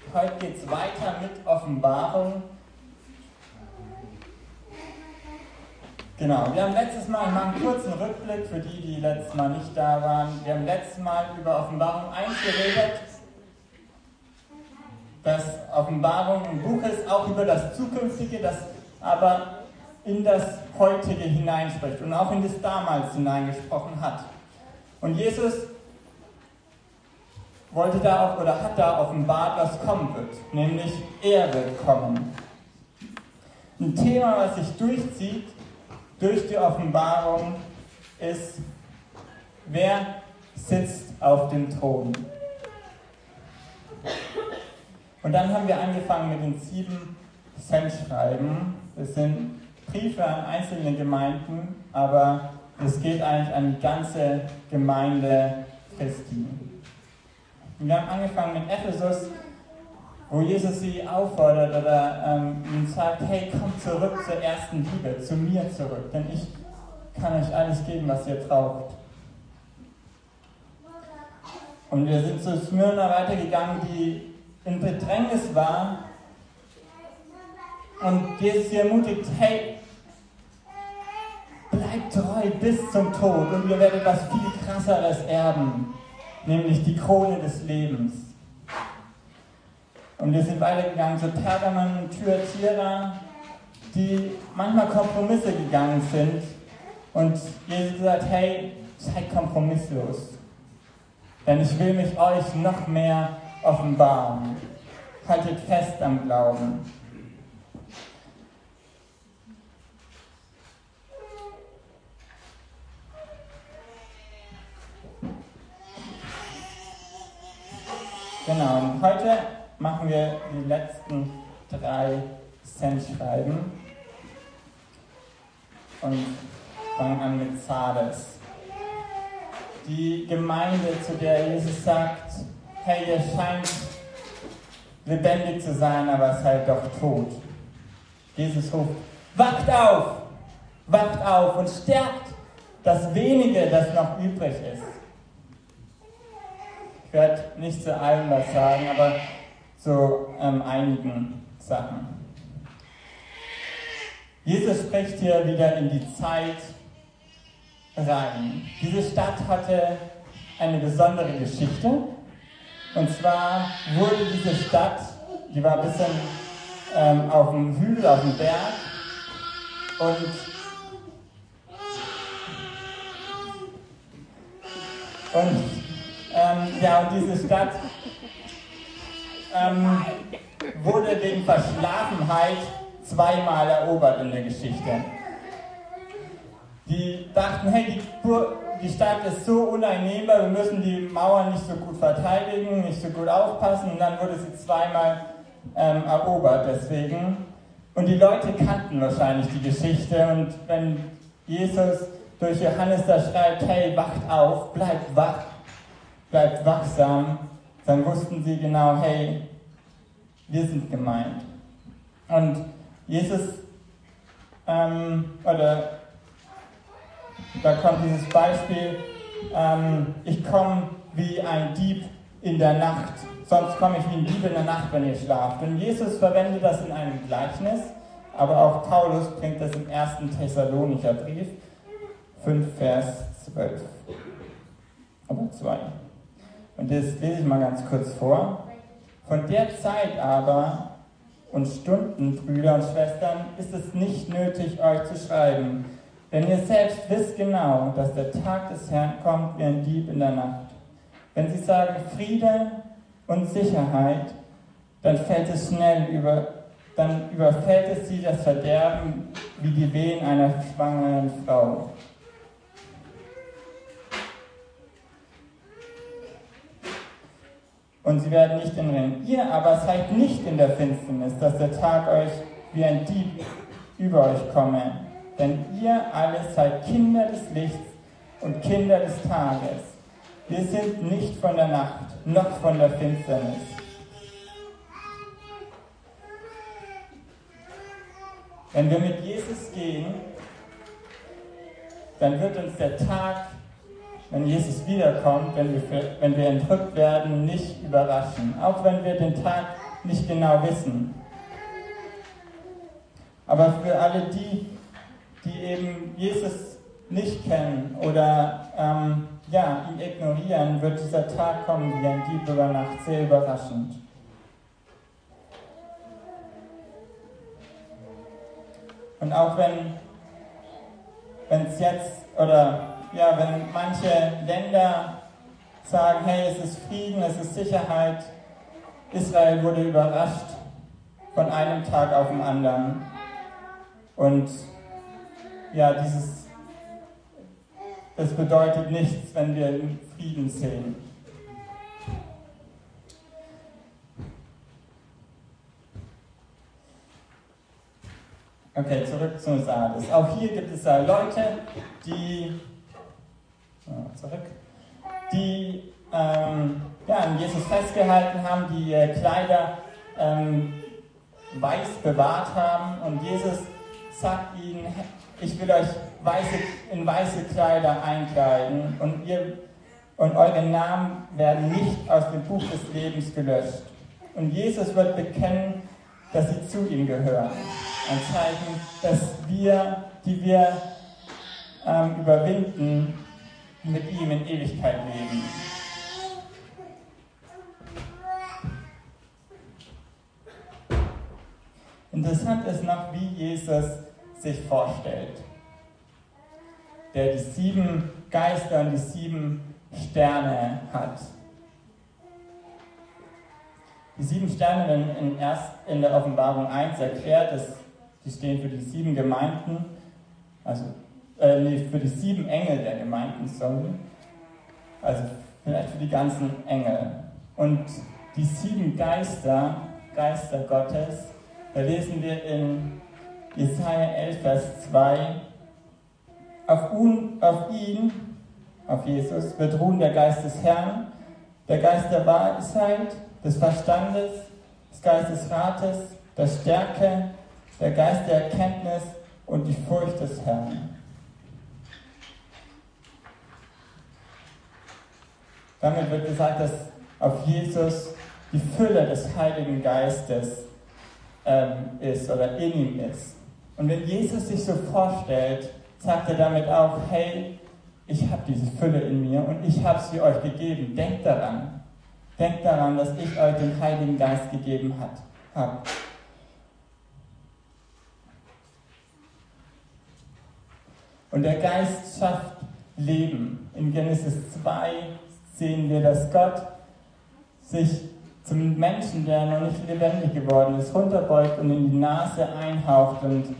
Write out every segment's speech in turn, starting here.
Heute geht es weiter mit Offenbarung. Genau, wir haben letztes Mal, ich mache einen kurzen Rückblick für die, die letztes Mal nicht da waren. Wir haben letztes Mal über Offenbarung 1 geredet, dass Offenbarung ein Buch ist, auch über das Zukünftige, das aber in das Heutige hineinspricht und auch in das Damals hineingesprochen hat. Und Jesus wollte da auch oder hat da offenbart, was kommen wird, nämlich er wird kommen. Ein Thema, was sich durchzieht durch die Offenbarung, ist, wer sitzt auf dem Thron. Und dann haben wir angefangen mit den 7 Sendschreiben. Das sind Briefe an einzelne Gemeinden, aber es geht eigentlich an die ganze Gemeinde Christi. Und wir haben angefangen mit Ephesus, wo Jesus sie auffordert oder ihnen sagt, hey, kommt zurück zur ersten Liebe, zu mir zurück, denn ich kann euch alles geben, was ihr braucht. Und wir sind zu Smyrna weitergegangen, die in Bedrängnis war, und Jesus sie ermutigt, hey, bleibt treu bis zum Tod und ihr werdet was viel Krasseres erben, nämlich die Krone des Lebens. Und wir sind weitergegangen zu Pergamon und Thyatira, die manchmal Kompromisse gegangen sind. Und Jesus gesagt, hey, seid kompromisslos. Denn ich will mich euch noch mehr offenbaren. Haltet fest am Glauben. Genau, und heute machen wir die letzten 3 Sendschreiben und fangen an mit Sardes. Die Gemeinde, zu der Jesus sagt, hey, ihr scheint lebendig zu sein, aber seid doch tot. Jesus ruft, wacht auf und stärkt das Wenige, das noch übrig ist. Ich werde nicht zu allem was sagen, aber zu einigen Sachen. Jesus spricht hier wieder in die Zeit rein. Diese Stadt hatte eine besondere Geschichte. Und zwar wurde diese Stadt, die war ein bisschen auf dem Hügel, auf dem Berg. Und diese Stadt wurde wegen Verschlafenheit 2-mal erobert in der Geschichte. Die dachten, hey, die Stadt ist so uneinnehmbar, wir müssen die Mauern nicht so gut verteidigen, nicht so gut aufpassen, und dann wurde sie 2-mal erobert deswegen. Und die Leute kannten wahrscheinlich die Geschichte, und wenn Jesus durch Johannes da schreibt, hey, wacht auf, bleibt wach, bleibt wachsam, dann wussten sie genau, hey, wir sind gemeint. Und Jesus, da kommt dieses Beispiel, ich komme wie ein Dieb in der Nacht, sonst komme ich wie ein Dieb in der Nacht, wenn ihr schlaft. Und Jesus verwendet das in einem Gleichnis, aber auch Paulus bringt das im 1. Thessalonicher Brief, 5, Vers 12. Oder 2. Und das lese ich mal ganz kurz vor. Von der Zeit aber und Stunden, Brüder und Schwestern, ist es nicht nötig, euch zu schreiben. Denn ihr selbst wisst genau, dass der Tag des Herrn kommt wie ein Dieb in der Nacht. Wenn sie sagen Friede und Sicherheit, dann überfällt es sie das Verderben wie die Wehen einer schwangeren Frau. Und sie werden nicht entrinnen. Ihr aber seid nicht in der Finsternis, dass der Tag euch wie ein Dieb über euch komme. Denn ihr alle seid Kinder des Lichts und Kinder des Tages. Wir sind nicht von der Nacht, noch von der Finsternis. Wenn wir mit Jesus gehen, dann wird uns der Tag wenn Jesus wiederkommt, wenn wir entrückt werden, nicht überraschen, auch wenn wir den Tag nicht genau wissen. Aber für alle die eben Jesus nicht kennen oder ihn ignorieren, wird dieser Tag kommen wie ein Dieb über Nacht, sehr überraschend. Und auch wenn es jetzt wenn manche Länder sagen, hey, es ist Frieden, es ist Sicherheit, Israel wurde überrascht von einem Tag auf den anderen. Und das bedeutet nichts, wenn wir Frieden sehen. Okay, zurück zum Sardes. Auch hier gibt es Leute, die an Jesus festgehalten haben, die Kleider weiß bewahrt haben. Und Jesus sagt ihnen, ich will euch in weiße Kleider einkleiden und eure Namen werden nicht aus dem Buch des Lebens gelöscht. Und Jesus wird bekennen, dass sie zu ihm gehören. Und zeigen, dass wir, die wir überwinden, mit ihm in Ewigkeit leben. Interessant ist noch, wie Jesus sich vorstellt. Der die 7 Geister und die 7 Sterne hat. Die 7 Sterne werden in der Offenbarung 1 erklärt, die stehen für die 7 Gemeinden, für die 7 Engel der Gemeinden, also vielleicht für die ganzen Engel. Und die 7 Geister Gottes, da lesen wir in Jesaja 11, Vers 2, auf Jesus, wird ruhen der Geist des Herrn, der Geist der Weisheit, des Verstandes, des Geistes Rates, der Stärke, der Geist der Erkenntnis und die Furcht des Herrn. Damit wird gesagt, dass auf Jesus die Fülle des Heiligen Geistes ist oder in ihm ist. Und wenn Jesus sich so vorstellt, sagt er damit auch, hey, ich habe diese Fülle in mir und ich habe sie euch gegeben. Denkt daran, dass ich euch den Heiligen Geist gegeben habe. Und der Geist schafft Leben. In Genesis 2 sehen wir, dass Gott sich zum Menschen, der noch nicht lebendig geworden ist, runterbeugt und in die Nase einhaucht und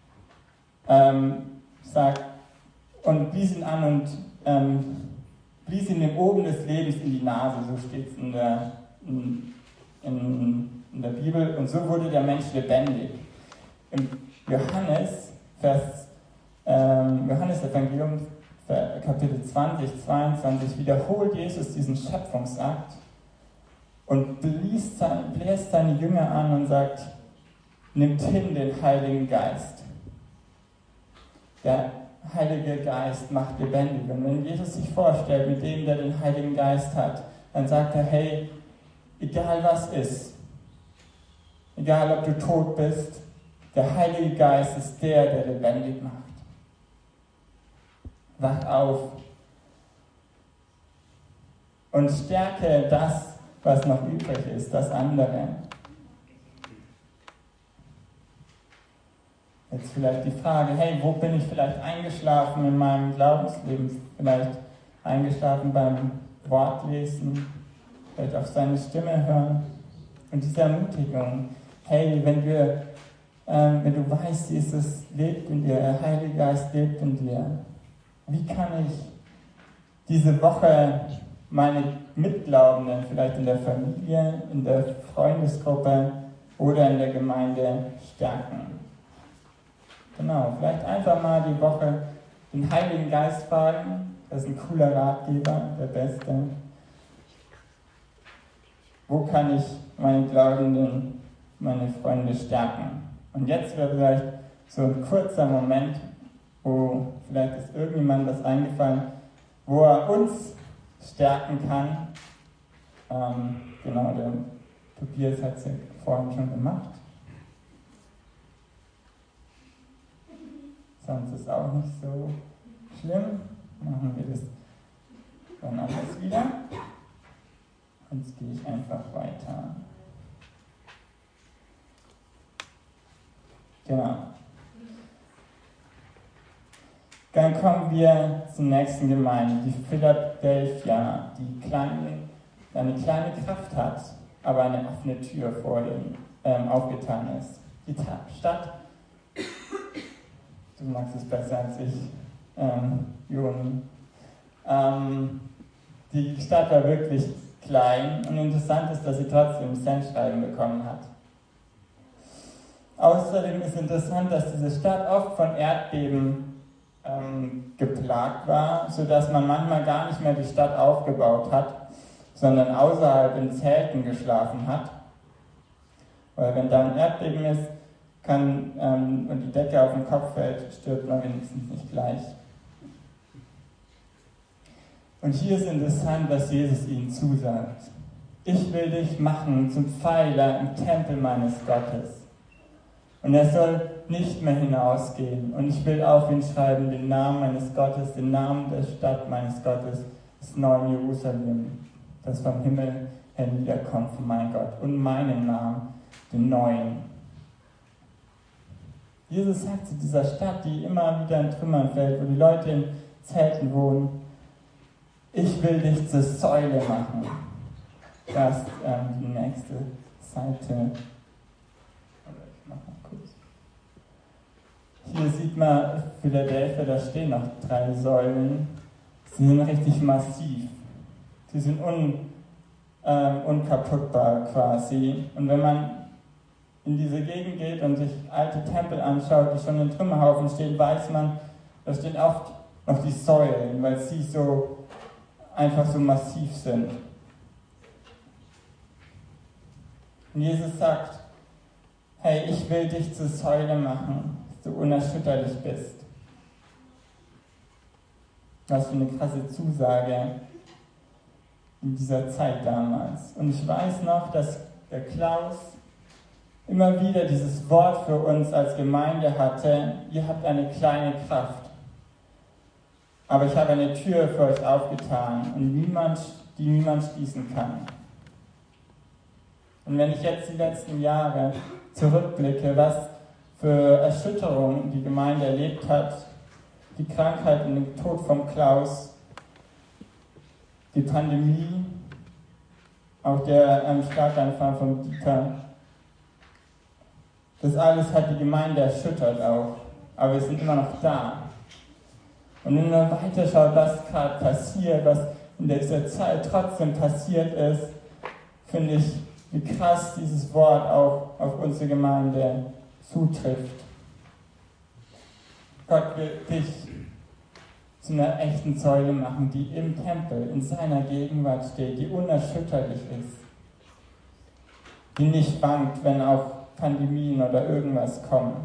sagt, und blies ihn an und blies ihm den Oben des Lebens in die Nase, so steht es in der Bibel, und so wurde der Mensch lebendig. Im Johannesevangelium, Kapitel 20, 22, wiederholt Jesus diesen Schöpfungsakt und bläst seine Jünger an und sagt, nimmt hin den Heiligen Geist. Der Heilige Geist macht lebendig. Und wenn Jesus sich vorstellt, mit dem, der den Heiligen Geist hat, dann sagt er, hey, egal was ist, egal ob du tot bist, der Heilige Geist ist der lebendig macht. Wach auf und stärke das, was noch übrig ist, das andere. Jetzt vielleicht die Frage, hey, wo bin ich vielleicht eingeschlafen in meinem Glaubensleben? Vielleicht eingeschlafen beim Wortlesen, vielleicht auf seine Stimme hören. Und diese Ermutigung, hey, wenn du weißt, Jesus lebt in dir, der Heilige Geist lebt in dir, wie kann ich diese Woche meine Mitglaubenden, vielleicht in der Familie, in der Freundesgruppe oder in der Gemeinde stärken? Genau, vielleicht einfach mal die Woche den Heiligen Geist fragen. Das ist ein cooler Ratgeber, der Beste. Wo kann ich meine Glaubenden, meine Freunde stärken? Und jetzt wäre vielleicht so ein kurzer Moment, wo vielleicht ist irgendjemand was eingefallen, wo er uns stärken kann. Genau, der Tobias hat es ja vorhin schon gemacht. Sonst ist auch nicht so schlimm. Machen wir das dann alles wieder. Jetzt gehe ich einfach weiter. Genau. Dann kommen wir zur nächsten Gemeinde, die Philadelphia, die eine kleine Kraft hat, aber eine offene Tür vor dem aufgetan ist. Die Stadt, du magst es besser als ich, Juni. Die Stadt war wirklich klein und interessant ist, dass sie trotzdem Sendschreiben bekommen hat. Außerdem ist interessant, dass diese Stadt oft von Erdbeben geplagt war, sodass man manchmal gar nicht mehr die Stadt aufgebaut hat, sondern außerhalb in Zelten geschlafen hat. Weil wenn da ein Erdbeben ist und die Decke auf den Kopf fällt, stirbt man wenigstens nicht gleich. Und hier ist interessant, was Jesus ihnen zusagt. Ich will dich machen zum Pfeiler im Tempel meines Gottes. Und er soll nicht mehr hinausgehen. Und ich will auf ihn schreiben den Namen meines Gottes, den Namen der Stadt meines Gottes, das neue Jerusalem, das vom Himmel herniederkommt von meinem Gott. Und meinen Namen, den neuen. Jesus sagt zu dieser Stadt, die immer wieder in Trümmern fällt, wo die Leute in Zelten wohnen, ich will dich zur Säule machen. Das ist die nächste Seite. Hier sieht man Philadelphia, da stehen noch 3 Säulen. Sie sind richtig massiv. Sie sind unkaputtbar quasi. Und wenn man in diese Gegend geht und sich alte Tempel anschaut, die schon in Trümmerhaufen stehen, weiß man, da stehen oft noch die Säulen, weil sie so einfach so massiv sind. Und Jesus sagt, hey, ich will dich zur Säule machen, dass du unerschütterlich bist. Was für eine krasse Zusage in dieser Zeit damals. Und ich weiß noch, dass der Klaus immer wieder dieses Wort für uns als Gemeinde hatte, ihr habt eine kleine Kraft, aber ich habe eine Tür für euch aufgetan und die niemand schließen kann. Und wenn ich jetzt die letzten Jahre zurückblicke, was für Erschütterungen die Gemeinde erlebt hat, die Krankheit und den Tod von Klaus, die Pandemie, auch der Schlaganfall von Dieter, das alles hat die Gemeinde erschüttert auch, aber wir sind immer noch da. Und wenn man weiter schaut, was gerade passiert, was in dieser Zeit trotzdem passiert ist, finde ich, wie krass dieses Wort auch auf unsere Gemeinde zutrifft. Gott will dich zu einer echten Säule machen, die im Tempel, in seiner Gegenwart steht, die unerschütterlich ist, die nicht wankt, wenn auch Pandemien oder irgendwas kommen.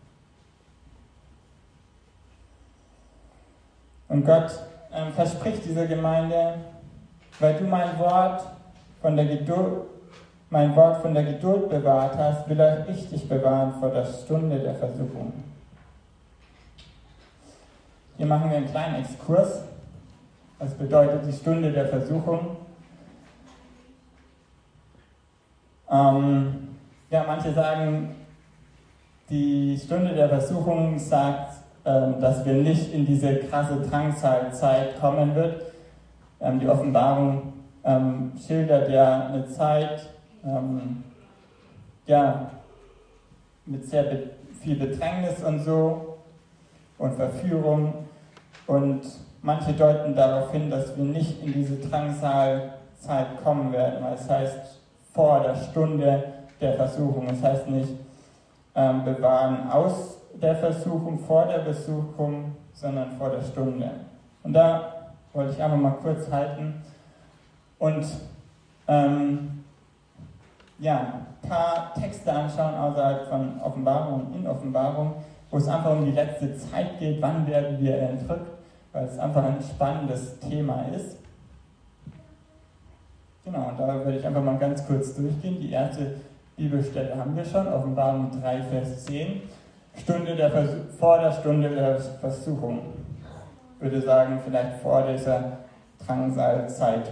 Und Gott verspricht dieser Gemeinde, weil du mein Wort von der Geduld bewahrt hast, will auch ich dich bewahren vor der Stunde der Versuchung. Hier machen wir einen kleinen Exkurs. Was bedeutet die Stunde der Versuchung? Manche sagen, die Stunde der Versuchung sagt, dass wir nicht in diese krasse Drangsalzeit kommen wird. Die Offenbarung schildert ja eine Zeit, mit sehr viel Bedrängnis und so und Verführung. Und manche deuten darauf hin, dass wir nicht in diese Drangsalzeit kommen werden, weil es heißt vor der Stunde der Versuchung. Es heißt nicht bewahren aus der Versuchung, vor der Versuchung, sondern vor der Stunde. Und da wollte ich einfach mal kurz halten und ein paar Texte anschauen außerhalb von Offenbarung und in Offenbarung, wo es einfach um die letzte Zeit geht, wann werden wir entrückt, weil es einfach ein spannendes Thema ist. Genau, und da würde ich einfach mal ganz kurz durchgehen. Die erste Bibelstelle haben wir schon, Offenbarung 3, Vers 10. Vor der Stunde der Versuchung. Ich würde sagen, vielleicht vor dieser Drangsalzeit.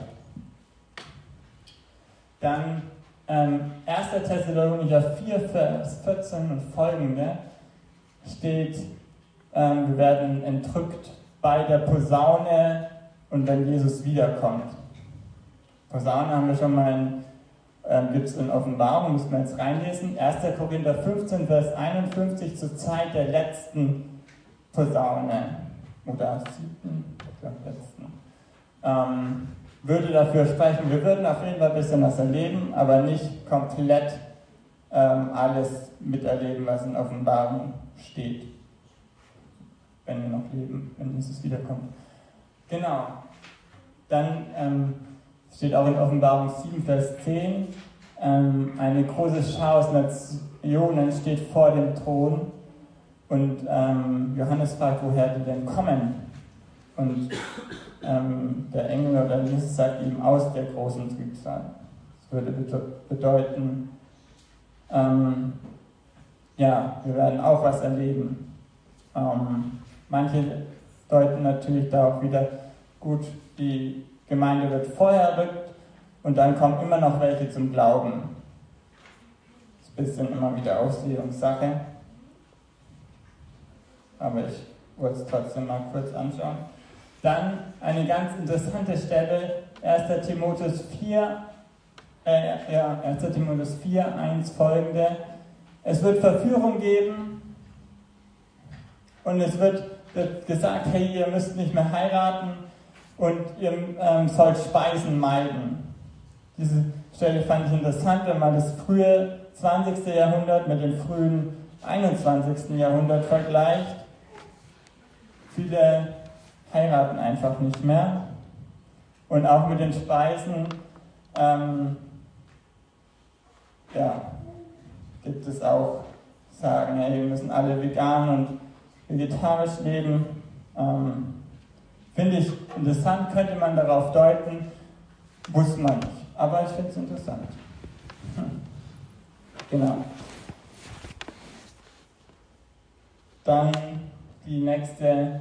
Dann 1. Thessalonicher 4, Vers 14 und folgende steht, wir werden entrückt bei der Posaune und wenn Jesus wiederkommt. Posaune haben wir schon mal gibt es in Offenbarung, müssen wir jetzt reinlesen. 1. Korinther 15, Vers 51, zur Zeit der letzten Posaune. Oder 7. letzten. Würde dafür sprechen, wir würden auf jeden Fall ein bisschen was erleben, aber nicht komplett alles miterleben, was in Offenbarung steht. Wenn wir noch leben, wenn Jesus wiederkommt. Genau. Dann steht auch in Offenbarung 7, Vers 10, eine große Schar aus Nationen steht vor dem Thron und Johannes fragt, woher die denn kommen. Und der Engel oder Jesus sagt ihm, aus der großen Trübsal. Das würde bedeuten, ja, wir werden auch was erleben. Manche deuten natürlich da auch wieder, gut, die Gemeinde wird vorher rückt und dann kommen immer noch welche zum Glauben. Das ist ein bisschen immer wieder Auslegungssache. Aber ich wollte es trotzdem mal kurz anschauen. Dann eine ganz interessante Stelle, 1. Timotheus 4, 1 folgende. Es wird Verführung geben und es wird gesagt, hey, ihr müsst nicht mehr heiraten und ihr sollt Speisen meiden. Diese Stelle fand ich interessant, wenn man das frühe 20. Jahrhundert mit dem frühen 21. Jahrhundert vergleicht. Viele heiraten einfach nicht mehr. Und auch mit den Speisen gibt es auch sagen, hey, wir müssen alle vegan und vegetarisch leben. Finde ich interessant, könnte man darauf deuten, muss man nicht. Aber ich finde es interessant. Genau. Dann die nächste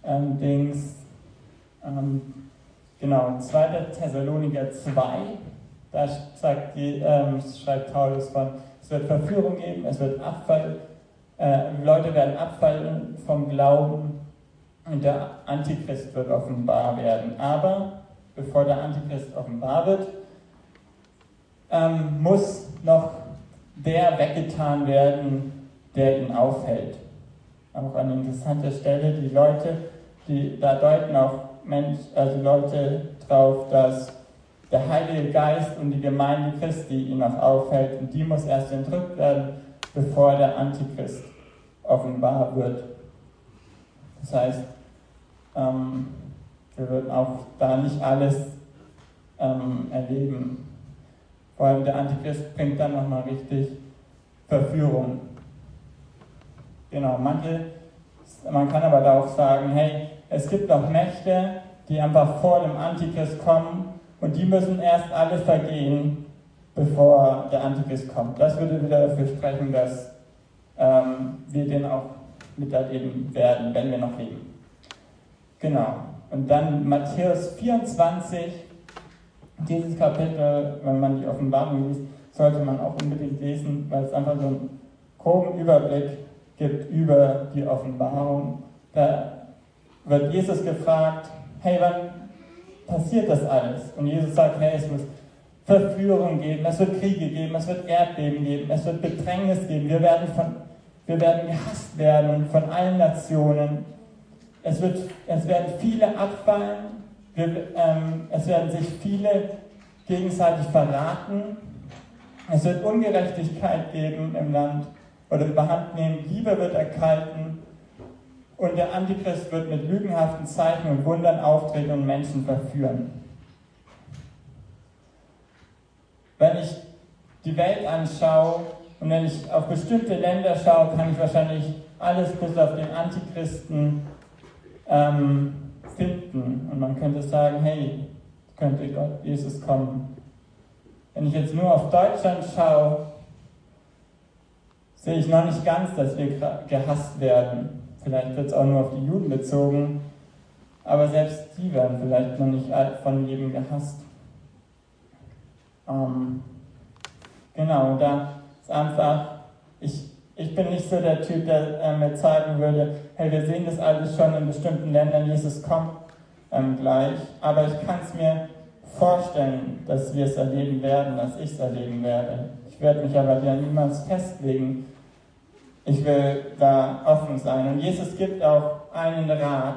genau, 2. Thessaloniker 2, da schreibt Paulus von, es wird Verführung geben, es wird Abfall, Leute werden abfallen vom Glauben und der Antichrist wird offenbar werden. Aber bevor der Antichrist offenbar wird, muss noch der weggetan werden, der ihn aufhält. Auch eine interessante Stelle, die Leute, da deuten auch Leute drauf, dass der Heilige Geist und die Gemeinde Christi ihn noch aufhält und die muss erst entrückt werden, bevor der Antichrist offenbar wird. Das heißt, wir würden auch da nicht alles erleben. Vor allem der Antichrist bringt dann nochmal richtig Verführung. Genau, man kann aber da auch sagen, hey, es gibt noch Mächte, die einfach vor dem Antichrist kommen und die müssen erst alle vergehen, bevor der Antichrist kommt. Das würde wieder dafür sprechen, dass wir den auch miterleben werden, wenn wir noch leben. Genau. Und dann Matthäus 24, dieses Kapitel, wenn man die Offenbarung liest, sollte man auch unbedingt lesen, weil es einfach so einen groben Überblick gibt über die Offenbarung. Da wird Jesus gefragt, hey, wann passiert das alles? Und Jesus sagt, hey, es muss Verführung geben, es wird Kriege geben, es wird Erdbeben geben, es wird Bedrängnis geben, wir werden gehasst werden von allen Nationen, es werden viele abfallen, es werden sich viele gegenseitig verraten, es wird Ungerechtigkeit geben im Land oder überhand nehmen, Liebe wird erkalten und der Antichrist wird mit lügenhaften Zeichen und Wundern auftreten und Menschen verführen. Wenn ich die Welt anschaue und wenn ich auf bestimmte Länder schaue, kann ich wahrscheinlich alles bis auf den Antichristen finden und man könnte sagen, hey, könnte Gott, Jesus kommen. Wenn ich jetzt nur auf Deutschland schaue, sehe ich noch nicht ganz, dass wir gehasst werden. Vielleicht wird es auch nur auf die Juden bezogen, aber selbst die werden vielleicht noch nicht von jedem gehasst. Genau, da ist einfach, ich bin nicht so der Typ, der mir zeigen würde, hey, wir sehen das alles schon in bestimmten Ländern, Jesus kommt gleich, aber ich kann es mir vorstellen, dass wir es erleben werden, dass ich es erleben werde. Ich werde mich aber ja niemals festlegen. Ich will da offen sein. Und Jesus gibt auch einen Rat.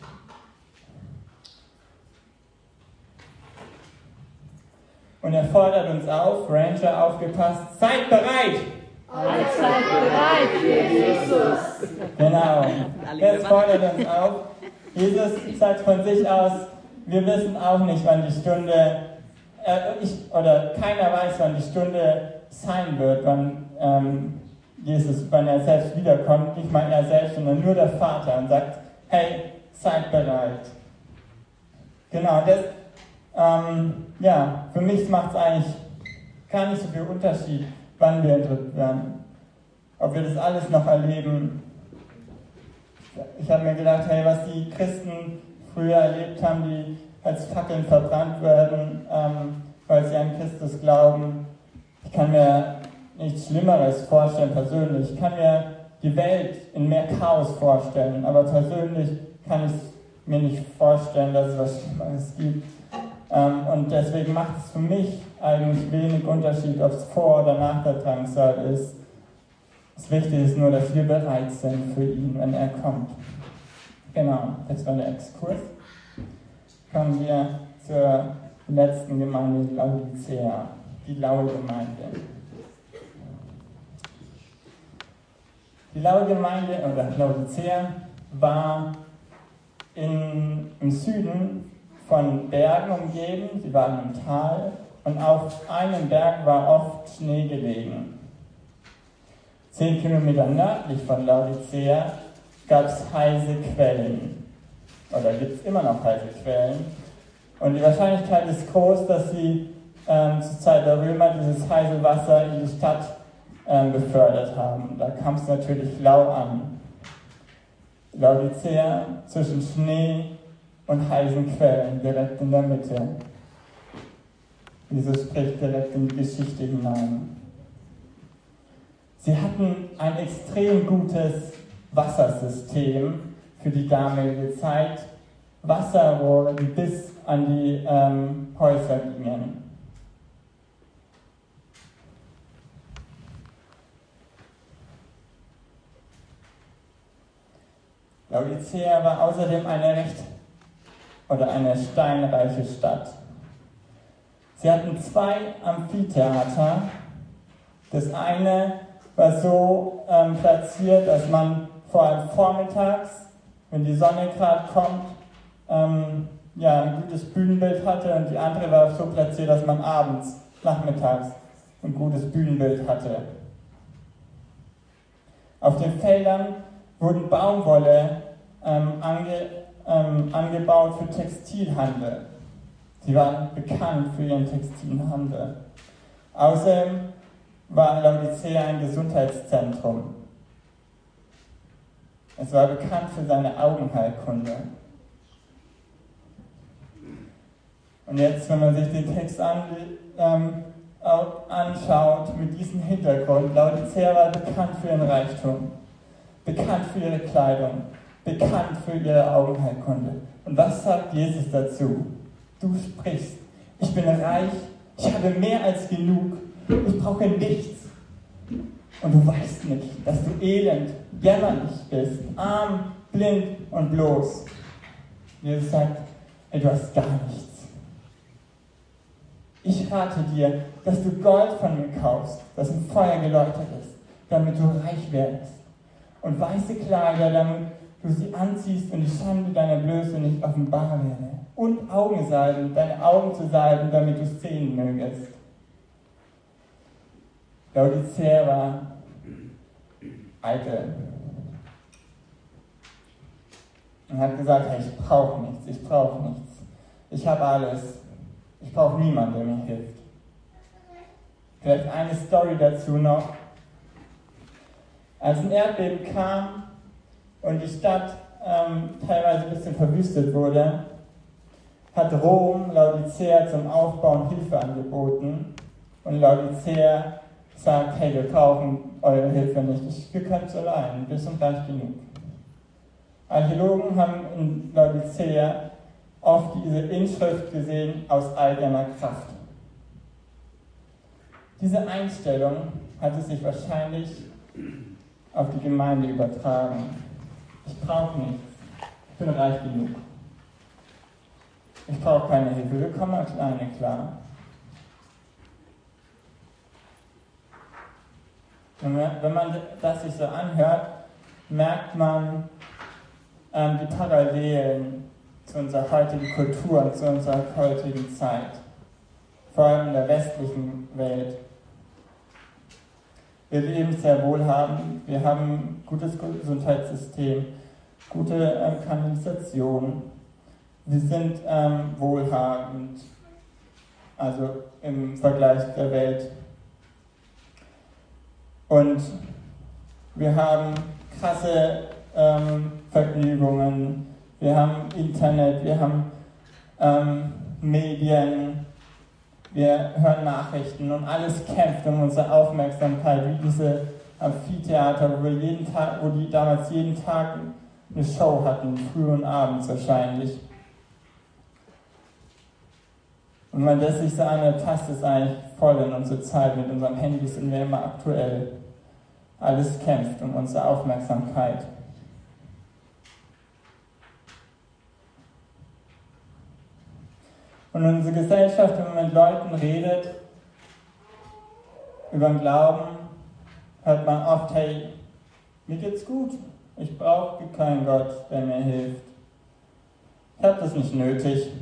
Und er fordert uns auf, Ranger, aufgepasst, seid bereit! Seid bereit für Jesus! Genau. Jetzt fordert uns auf. Jesus sagt von sich aus, wir wissen auch nicht, wann die Stunde, keiner weiß, wann die Stunde sein wird, wann wenn er selbst wiederkommt, nicht mal er selbst, sondern nur der Vater und sagt, hey, seid bereit. Genau, das, für mich macht es eigentlich gar nicht so viel Unterschied, wann wir entrückt werden. Ob wir das alles noch erleben. Ich habe mir gedacht, hey, was die Christen früher erlebt haben, die als Fackeln verbrannt werden, weil sie an Christus glauben. Ich kann mir nichts Schlimmeres vorstellen persönlich. Ich kann mir die Welt in mehr Chaos vorstellen, aber persönlich kann ich mir nicht vorstellen, dass es was Schlimmeres gibt. Und deswegen macht es für mich eigentlich wenig Unterschied, ob es vor oder nach der Drangsal ist. Das Wichtige ist nur, dass wir bereit sind für ihn, wenn er kommt. Genau, das war der Exkurs. Kommen wir zur letzten Gemeinde, Laodicea, die laue Gemeinde. Die laue Gemeinde, oder Laodicea, war im Süden von Bergen umgeben, sie waren im Tal und auf einem Berg war oft Schnee gelegen. 10 Kilometer nördlich von Laodicea gab es heiße Quellen. Oder gibt es immer noch heiße Quellen. Und die Wahrscheinlichkeit ist groß, dass sie zur Zeit der Römer dieses heiße Wasser in die Stadt befördert haben. Da kam es natürlich lau an. Laodicea zwischen Schnee und heißen Quellen, direkt in der Mitte. Jesus spricht direkt in die Geschichte hinein. Sie hatten ein extrem gutes Wassersystem für die damalige Zeit. Wasserrohre, die bis an die Häuser gingen. Laodicea war außerdem eine steinreiche Stadt. Sie hatten 2 Amphitheater. Das eine war so platziert, dass man vor allem vormittags, wenn die Sonne gerade kommt, ein gutes Bühnenbild hatte, und die andere war so platziert, dass man abends, nachmittags ein gutes Bühnenbild hatte. Auf den Feldern wurden Baumwolle angebaut für Textilhandel. Sie waren bekannt für ihren Textilhandel. Außerdem war Laodicea ein Gesundheitszentrum. Es war bekannt für seine Augenheilkunde. Und jetzt, wenn man sich den Text anschaut, mit diesem Hintergrund, Laodicea war bekannt für ihren Reichtum, bekannt für ihre Kleidung, bekannt für ihre Augenheilkunde. Und was sagt Jesus dazu? Du sprichst, ich bin reich, ich habe mehr als genug, ich brauche nichts. Und du weißt nicht, dass du elend, jämmerlich bist, arm, blind und bloß. Jesus sagt, hey, du hast gar nichts. Ich rate dir, dass du Gold von mir kaufst, das im Feuer geleuchtet ist, damit du reich werdest. Und weiße Kleider, damit du sie anziehst und die Schande deiner Blöße nicht offenbar werde. Und Augensalben, deine Augen zu salben, damit du sehen mögest. Laodicea war eitel. und hat gesagt, hey, ich brauche nichts. Ich habe alles. Ich brauche niemanden, der mir hilft. Vielleicht eine Story dazu noch. Als ein Erdbeben kam und die Stadt teilweise ein bisschen verwüstet wurde, hat Rom Laodicea zum Aufbau und Hilfe angeboten. Und Laodicea sagt, hey, wir brauchen eure Hilfe nicht, wir können es allein, wir sind gleich genug. Archäologen haben in Laodicea oft diese Inschrift gesehen, aus eigener Kraft. Diese Einstellung hatte sich wahrscheinlich auf die Gemeinde übertragen. Ich brauche nichts, ich bin reich genug. Ich brauche keine Hilfe, wir kommen alleine klar. Wenn man das sich so anhört, merkt man die Parallelen zu unserer heutigen Kultur und zu unserer heutigen Zeit, vor allem in der westlichen Welt. Wir leben sehr wohlhabend, wir haben ein gutes Gesundheitssystem, gute Kanalisation, wir sind wohlhabend, also im Vergleich der Welt. Und wir haben krasse Vergnügungen, wir haben Internet, wir haben Medien, wir hören Nachrichten und alles kämpft um unsere Aufmerksamkeit, wie diese Amphitheater, wo die damals jeden Tag eine Show hatten, früh und abends wahrscheinlich. Und wenn das sich so anhört, passt es eigentlich voll in unsere Zeit. Mit unserem Handy sind wir immer aktuell. Alles kämpft um unsere Aufmerksamkeit. Und unsere Gesellschaft, wenn man mit Leuten redet über den Glauben, hört man oft, hey, mir geht's gut, ich brauche keinen Gott, der mir hilft. Ich habe das nicht nötig.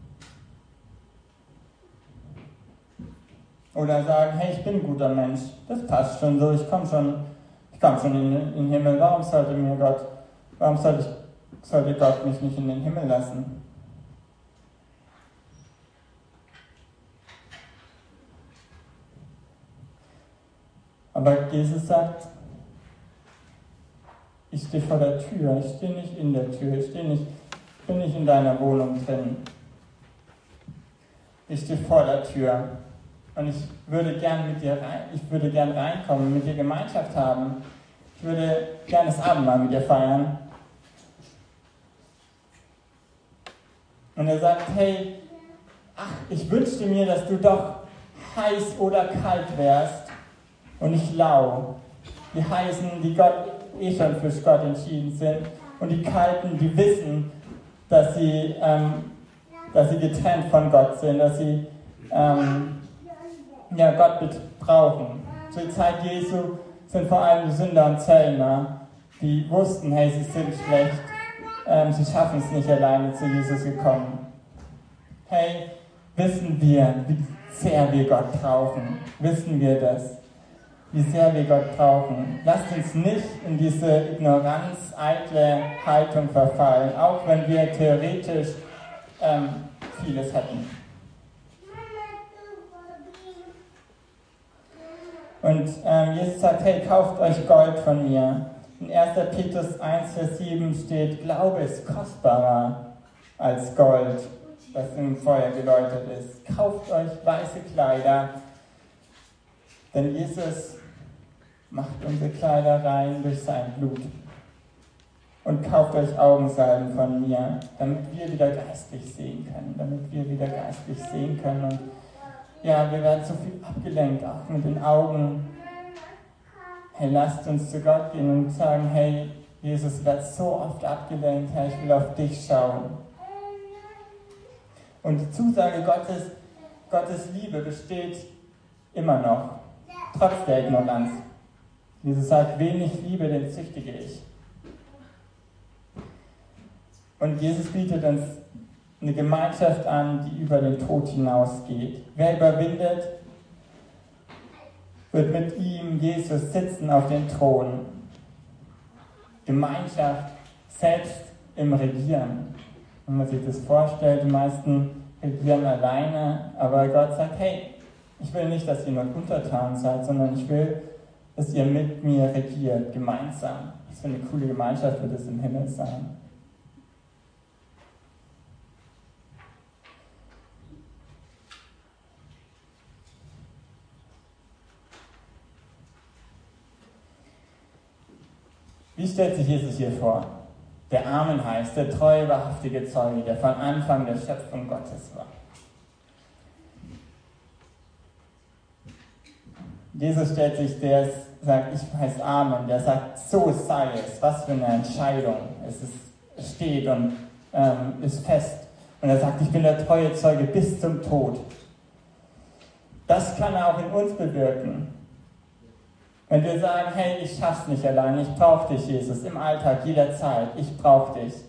Oder sagen, hey, ich bin ein guter Mensch, das passt schon so, ich komme schon in den Himmel, warum sollte Gott mich nicht in den Himmel lassen? Aber Jesus sagt, ich stehe vor der Tür, ich stehe nicht in der Tür, ich bin nicht in deiner Wohnung drin. Ich stehe vor der Tür und ich würde gern reinkommen, mit dir Gemeinschaft haben. Ich würde gern das Abendmahl mit dir feiern. Und er sagt, hey, ich wünschte mir, dass du doch heiß oder kalt wärst und nicht lau. Die Heißen, die schon für Gott entschieden sind, und die Kalten, die wissen, dass sie getrennt von Gott sind, dass sie Gott brauchen. Zur Zeit Jesu sind vor allem die Sünder und Zöllner, die wussten, hey, sie sind schlecht, sie schaffen es nicht alleine zu Jesus gekommen. Hey, wissen wir, wie sehr wir Gott brauchen? Wissen wir das? Wie sehr wir Gott brauchen. Lasst uns nicht in diese Ignoranz, eitle Haltung verfallen, auch wenn wir theoretisch vieles hätten. Und Jesus sagt, hey, kauft euch Gold von mir. In 1. Petrus 1, Vers 7 steht, Glaube ist kostbarer als Gold, das im Feuer geläutert ist. Kauft euch weiße Kleider, denn Jesus macht unsere Kleider rein durch sein Blut. Und kauft euch Augensalben von mir, damit wir wieder geistlich sehen können. Und ja, wir werden so viel abgelenkt, auch mit den Augen. Hey, lasst uns zu Gott gehen und sagen, hey, Jesus, ich werde so oft abgelenkt, Herr, ich will auf dich schauen. Und die Zusage Gottes Liebe besteht immer noch, trotz der Ignoranz. Jesus sagt, wen ich liebe, den züchtige ich. Und Jesus bietet uns eine Gemeinschaft an, die über den Tod hinausgeht. Wer überwindet, wird mit ihm, Jesus, sitzen auf dem Thron. Gemeinschaft, selbst im Regieren. Wenn man sich das vorstellt, die meisten regieren alleine, aber Gott sagt, hey, ich will nicht, dass ihr nur untertan seid, sondern ich will, dass ihr mit mir regiert, gemeinsam. Was für eine coole Gemeinschaft wird es im Himmel sein. Wie stellt sich Jesus hier vor? Der Amenheiß, der treue, wahrhaftige Zeuge, der von Anfang der Schöpfung Gottes war. Jesus stellt sich, der sagt, ich heiße Amen, der sagt, so sei es, was für eine Entscheidung. Es steht und ist fest. Und er sagt, ich bin der treue Zeuge bis zum Tod. Das kann er auch in uns bewirken. Wenn wir sagen, hey, ich schaff's nicht allein, ich brauche dich, Jesus, im Alltag, jederzeit, ich brauche dich.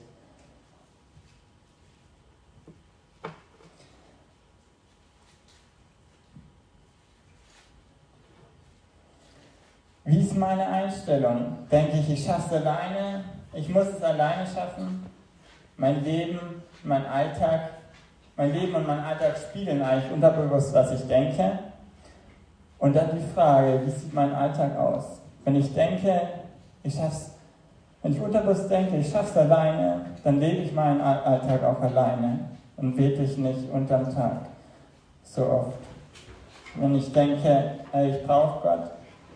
Wie ist meine Einstellung? Denke ich schaffe es alleine, ich muss es alleine schaffen? Mein Leben und mein Alltag spiegeln eigentlich unterbewusst, was ich denke. Und dann die Frage, wie sieht mein Alltag aus? Wenn ich denke, wenn ich unterbewusst denke, ich schaffe es alleine, dann lebe ich meinen Alltag auch alleine und bete ich nicht unterm Tag so oft. Wenn ich denke, ich brauche Gott,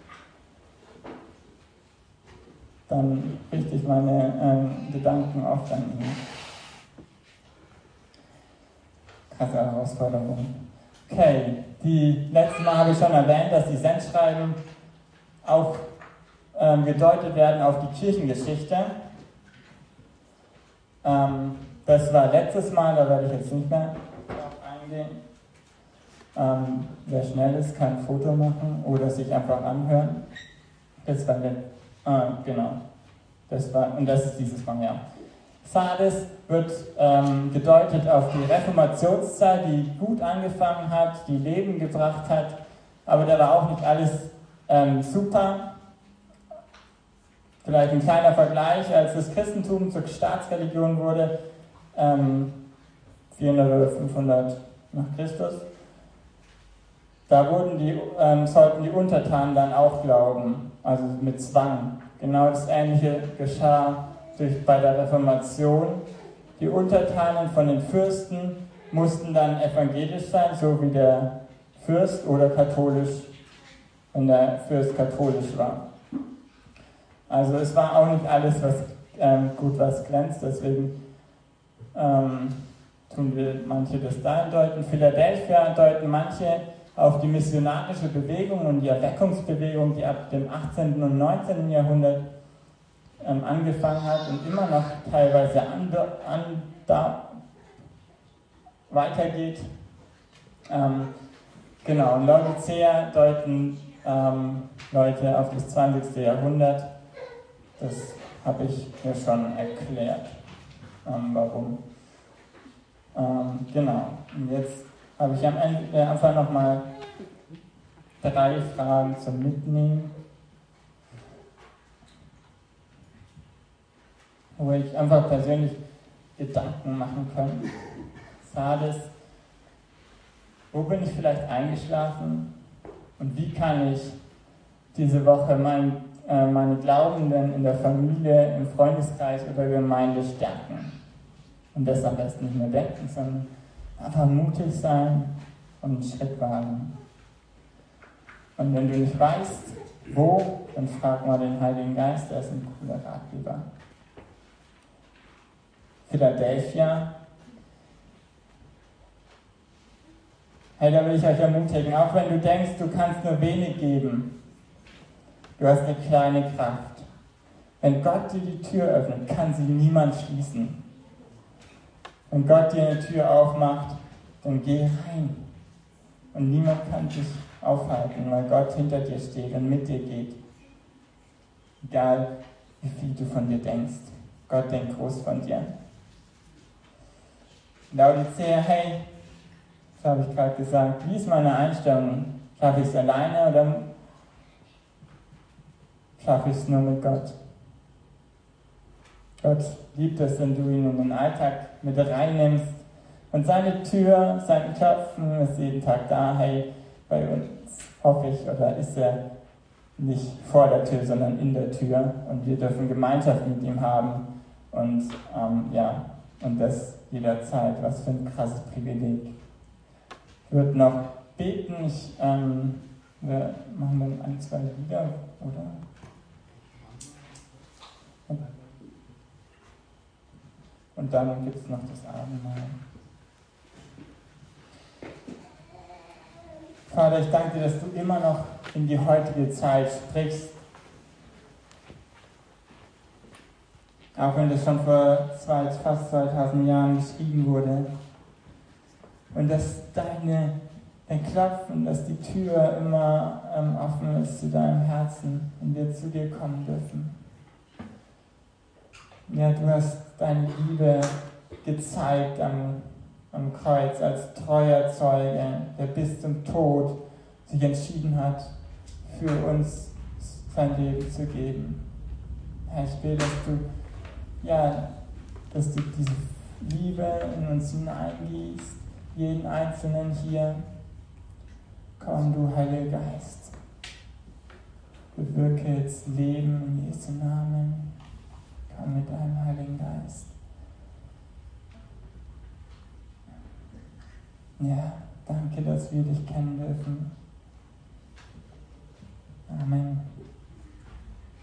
dann richte ich meine Gedanken oft an ihn. Krasse Herausforderung. Okay, die letzte Mal habe ich schon erwähnt, dass die Sendschreiben auch gedeutet werden auf die Kirchengeschichte. Das war letztes Mal, da werde ich jetzt nicht mehr drauf eingehen. Wer schnell ist, kann ein Foto machen oder sich einfach anhören. Das war genau. Und das ist dieses Mal, ja. Sardes wird gedeutet auf die Reformationszeit, die gut angefangen hat, die Leben gebracht hat, aber da war auch nicht alles super. Vielleicht ein kleiner Vergleich, als das Christentum zur Staatsreligion wurde, 400 oder 500 nach Christus, da sollten die Untertanen dann auch glauben, also mit Zwang. Genau das Ähnliche geschah bei der Reformation. Die Untertanen von den Fürsten mussten dann evangelisch sein, so wie der Fürst, oder katholisch, wenn der Fürst katholisch war. Also es war auch nicht alles, was glänzt, deswegen tun wir manche das dahin deuten. Philadelphia deuten manche auf die missionarische Bewegung und die Erweckungsbewegung, die ab dem 18. und 19. Jahrhundert angefangen hat und immer noch teilweise weitergeht. Genau, und Laodicea deuten Leute auf das 20. Jahrhundert. Das habe ich mir schon erklärt, warum. Genau, und jetzt habe ich am Ende einfach nochmal 3 Fragen zum Mitnehmen, wo ich einfach persönlich Gedanken machen kann. Sardes, wo bin ich vielleicht eingeschlafen und wie kann ich diese Woche meine Glaubenden in der Familie, im Freundeskreis oder Gemeinde stärken? Und das am besten nicht mehr denken, sondern einfach mutig sein und einen Schritt wagen. Und wenn du nicht weißt, wo, dann frag mal den Heiligen Geist, der ist ein cooler Ratgeber. Philadelphia. Hey, da will ich euch ermutigen, auch wenn du denkst, du kannst nur wenig geben, du hast eine kleine Kraft. Wenn Gott dir die Tür öffnet, kann sie niemand schließen. Wenn Gott dir eine Tür aufmacht, dann geh rein. Und niemand kann dich aufhalten, weil Gott hinter dir steht und mit dir geht. Egal, wie viel du von dir denkst. Gott denkt groß von dir. Laodicea, hey, das habe ich gerade gesagt, wie ist meine Einstellung? Schaffe ich es alleine oder schaffe ich es nur mit Gott? Gott liebt es, wenn du ihn in den Alltag mit reinnimmst. Und seine Tür, sein Klopfen ist jeden Tag da. Hey, bei uns hoffe ich, oder ist er nicht vor der Tür, sondern in der Tür. Und wir dürfen Gemeinschaft mit ihm haben. Und und das jederzeit. Was für ein krasses Privileg. Ich würde noch beten. Wir machen dann 1, 2 Lieder, oder? Und dann gibt es noch das Abendmahl. Vater, ich danke dir, dass du immer noch in die heutige Zeit sprichst. Auch wenn das schon vor fast 2000 Jahren geschrieben wurde. Und dass dein Klopfen, dass die Tür immer offen ist zu deinem Herzen und wir zu dir kommen dürfen. Ja, du hast deine Liebe gezeigt am Kreuz als treuer Zeuge, der bis zum Tod sich entschieden hat, für uns sein Leben zu geben. Herr, ich will, dass du diese Liebe in uns hineingießt, jeden Einzelnen hier. Komm, du Heiliger Geist, bewirke jetzt Leben in Jesu Namen. Komm mit deinem Heiligen Geist. Ja, danke, dass wir dich kennen dürfen. Amen.